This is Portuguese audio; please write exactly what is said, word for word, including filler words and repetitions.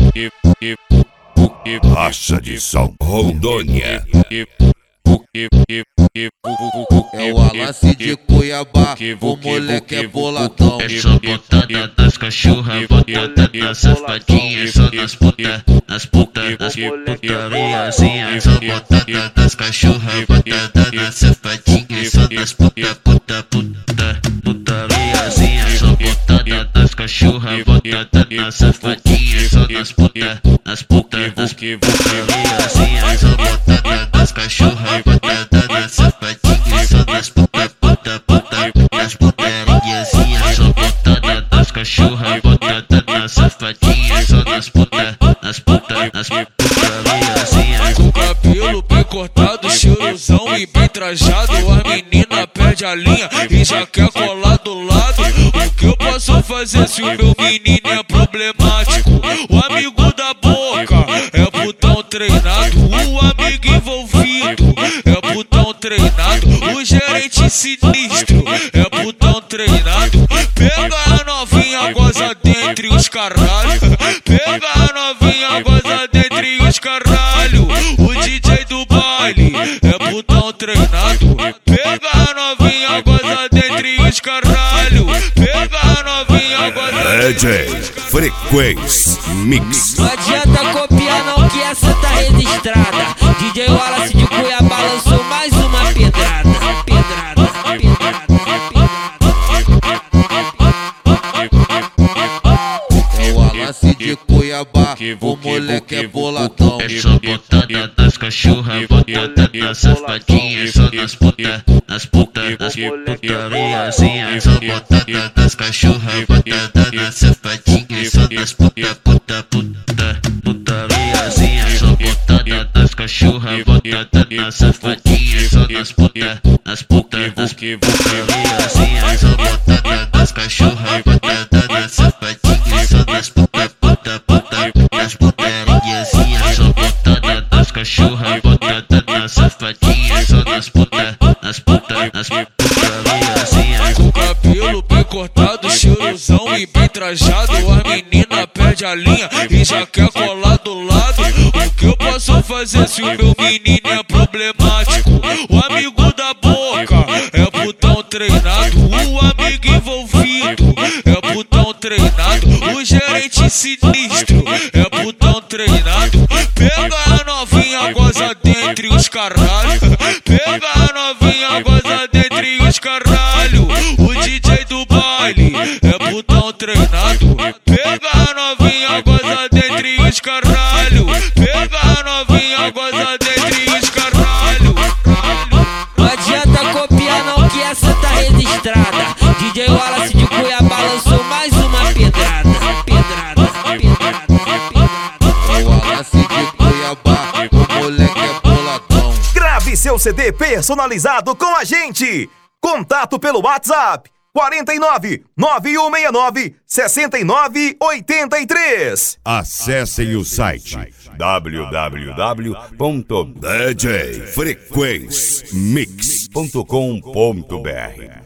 Raça de São Rondônia. É o Alassi de Cuiabá, o moleque é boladão. É só botada das cachorras, botada das safadinhas, só nas puta, nas puta, nas putariazinhas. Só botada das cachorras, botada das safadinhas, só nas puta, puta, puta, putariazinhas. Só botada das cachorras, botada das safadinhas, só nas puta, nas puta, nas putariazinhas. Só botada das cachorras, botada das safadinhas, só nas puta, puta, puta, nas putariazinhas. Só botada das cachorras, botada das safadinhas, só nas puta, nas puta, nas putariazinhas. Com cabelo bem cortado, cheirosão e bem trajado, a menina perde a linha e já quer colar do lado. O que eu posso fazer se o meu menino é problemático? O amigo da boca é putão treinado, o amigo envolvido é putão treinado, o gerente sinistro é putão treinado. Pega a novinha, goza dentre os caralho. Pega a novinha, goza dentre os caralho. O D J do baile é putão treinado. Pega a novinha, goza dentre os caralho. Pega a novinha, goza D J Frequência Mix. Não adianta copiar não, que essa tá registrada. D J Wallace de Cuiabá lançou mais uma pedrada. Pedrada, pedrada, É o Alassi de Cuiabá, o moleque é boladão. É só botada das cachorras, botada das safadinhas, só nas puta, nas puta, nas putariazinhas. Só botada das cachorras, botada das safadinhas, só nas puta, puta, puta, putariazinhas. Só botada das cachorras, botada das safadinhas, só nas puta, nas puta, nas putariazinhas. Só botada das cachorras, botada das safadinhas, só nas puta, puta, puta, nas putariazinhas. Só botada das cachorras, botada das safadinhas, só nas puta, nas puta, nas putariazinhas. Com cabelo bem cortado, cheirosão e bem trajado, a menina perde a linha e já quer colar do lado. O que eu posso fazer se o meu menino é problemático? O amigo da boca é putão treinado, o amigo envolvido é putão treinado, o gerente sinistro é putão treinado. Pega a novinha, goza dentre os caralho. Pega a novinha, goza dentre os caralho. O D J do baile é putão treinado. Pega a novinha, goza dentre os caralho. Pega a novinha, goza dentre os caralho. Não adianta copiar não, que essa tá registrada. D J Wallace de Cuiabá lançou mais uma pedrada. Pedrada, pedrada, pedrada. É o Alassi de Cuiabá, o moleque é boladão. Grave seu C D personalizado com a gente. Contato pelo WhatsApp quarenta e nove, nove um seis nove, sessenta e nove oitenta e três. Acessem o site w w w ponto d j frequência mix ponto com ponto b r.